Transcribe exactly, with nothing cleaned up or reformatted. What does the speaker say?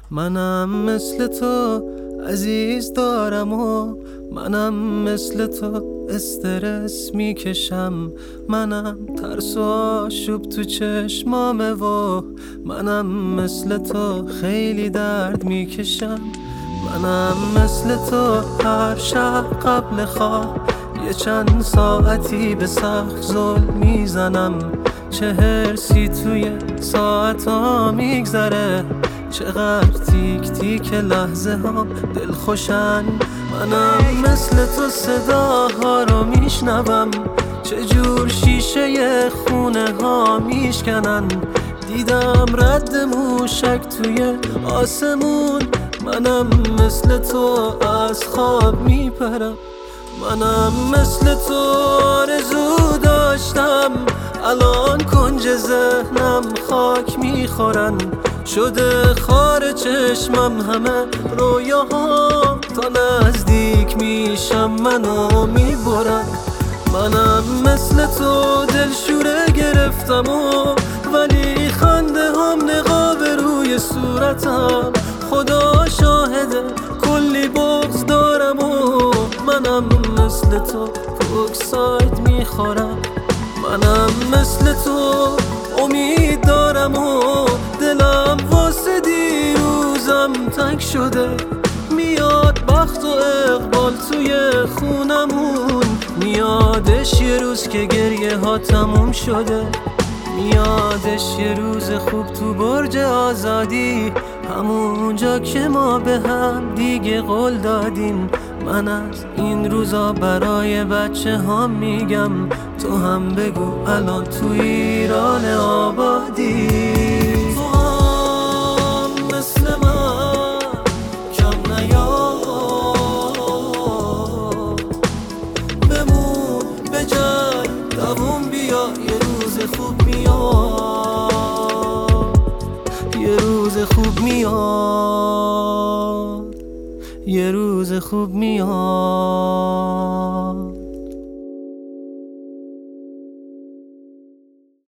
منم مثل تو عزیز دارم و منم مثل تو استرس میکشم. منم ترس و آشوب تو چشمامه و منم مثل تو خیلی درد میکشم. منم مثل تو هر شب قبل خواب یه چند ساعتی به سقف زل میزنم. چه هرسی توی ساعتا میگذره، چقدر تیک تیک لحظه ها دلخوشن. منم مثل تو صداها رو میشنوم، چجور شیشه خونه ها میشکنن. دیدم رد موشک توی آسمون، منم مثل تو از خواب میپرم. منم مثل تو آرزو داشتم، الان کنج ذهنم خاک میخورن. شده خار چشمم همه رویاها، تا نزدیک میشم منو میبرن. منم مثل تو دلشوره گرفتم و ولی خنده هم نقاب روی صورتم. خدا شاهده کلی بغض دارم و منم مثل تو پوکساید میخورم. منم مثل تو امید دارم و دلم واسه دیروزم تنگ شده. میاد بخت و اقبال توی خونمون، میادش یه روز که گریه ها تموم شده. میادش یه روز خوب تو برج آزادی، همونجا که ما به هم دیگه قول دادیم. من از این روزا برای بچه ها میگم، تو هم بگو الان تو ایران آبادی. تو هم مثل من کم نیار، بمون به جای دووم بیا، یه روز خوب میاد، یه روز خوب میاد، یه روز خوب میاد.